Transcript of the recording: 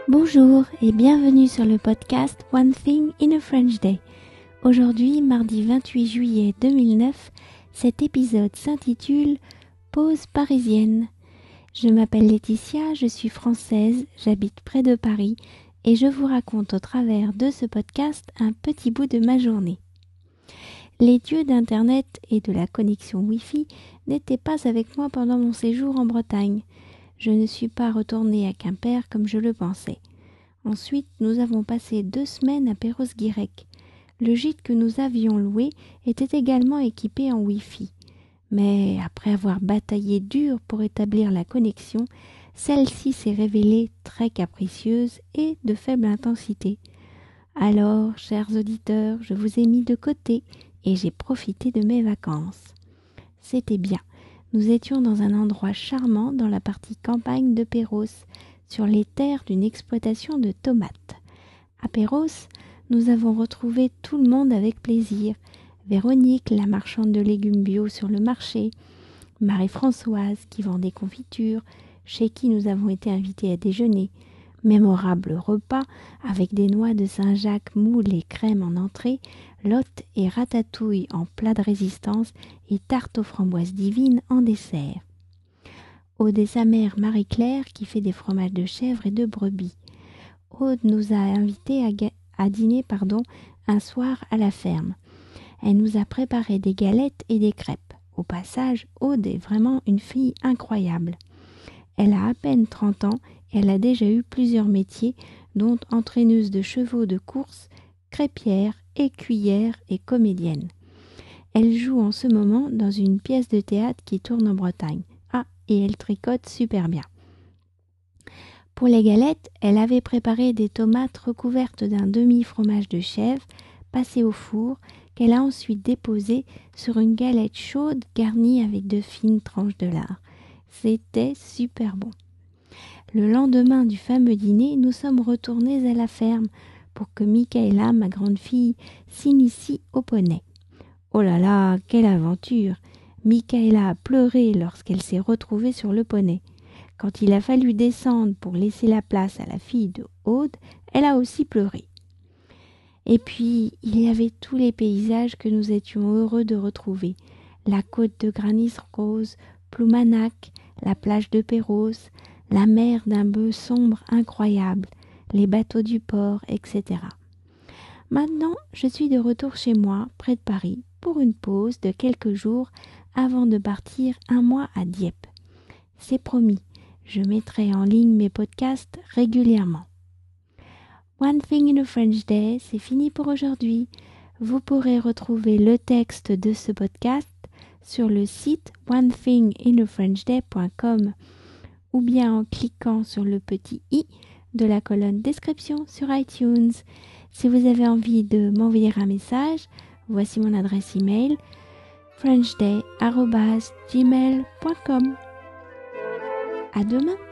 Bonjour et bienvenue sur le podcast One Thing in a French Day. Aujourd'hui, mardi 28 juillet 2009, cet épisode s'intitule Pause parisienne. Je m'appelle Laetitia, je suis française, j'habite près de Paris et je vous raconte au travers de ce podcast un petit bout de ma journée. Les dieux d'Internet et de la connexion Wi-Fi n'étaient pas avec moi pendant mon séjour en Bretagne. Je ne suis pas retournée à Quimper comme je le pensais. Ensuite, nous avons passé 2 semaines à Perros-Guirec. Le gîte que nous avions loué était également équipé en Wi-Fi. Mais après avoir bataillé dur pour établir la connexion, celle-ci s'est révélée très capricieuse et de faible intensité. Alors, chers auditeurs, je vous ai mis de côté et j'ai profité de mes vacances. C'était bien. Nous étions dans un endroit charmant dans la partie campagne de Perros, sur les terres d'une exploitation de tomates. À Perros, nous avons retrouvé tout le monde avec plaisir. Véronique, la marchande de légumes bio sur le marché, Marie-Françoise qui vend des confitures, chez qui nous avons été invités à déjeuner. Mémorable repas avec des noix de Saint-Jacques moules et crème en entrée, lottes et ratatouille en plat de résistance et tarte aux framboises divines en dessert. Aude et sa mère Marie-Claire qui fait des fromages de chèvre et de brebis. Aude nous a invités à dîner un soir à la ferme. Elle nous a préparé des galettes et des crêpes. Au passage, Aude est vraiment une fille incroyable. Elle a à peine 30 ans et elle a déjà eu plusieurs métiers, dont entraîneuse de chevaux de course, crêpière, écuyère et comédienne. Elle joue en ce moment dans une pièce de théâtre qui tourne en Bretagne. Ah, et elle tricote super bien. Pour les galettes, elle avait préparé des tomates recouvertes d'un demi-fromage de chèvre passé au four qu'elle a ensuite déposé sur une galette chaude garnie avec de fines tranches de lard. C'était super bon. Le lendemain du fameux dîner, nous sommes retournés à la ferme pour que Michaela, ma grande fille, s'initie au poney. Oh là là, quelle aventure! Michaela a pleuré lorsqu'elle s'est retrouvée sur le poney. Quand il a fallu descendre pour laisser la place à la fille de Aude, elle a aussi pleuré. Et puis, il y avait tous les paysages que nous étions heureux de retrouver. La côte de granit rose, Ploumanac, la plage de Perros, la mer d'un bleu sombre incroyable, les bateaux du port, etc. Maintenant, je suis de retour chez moi, près de Paris, pour une pause de quelques jours avant de partir 1 mois à Dieppe. C'est promis, je mettrai en ligne mes podcasts régulièrement. One Thing in a French Day, c'est fini pour aujourd'hui. Vous pourrez retrouver le texte de ce podcast sur le site onethinginafrenchday.com ou bien en cliquant sur le petit i de la colonne description sur iTunes. Si vous avez envie de m'envoyer un message, voici mon adresse email frenchday@gmail.com. À demain!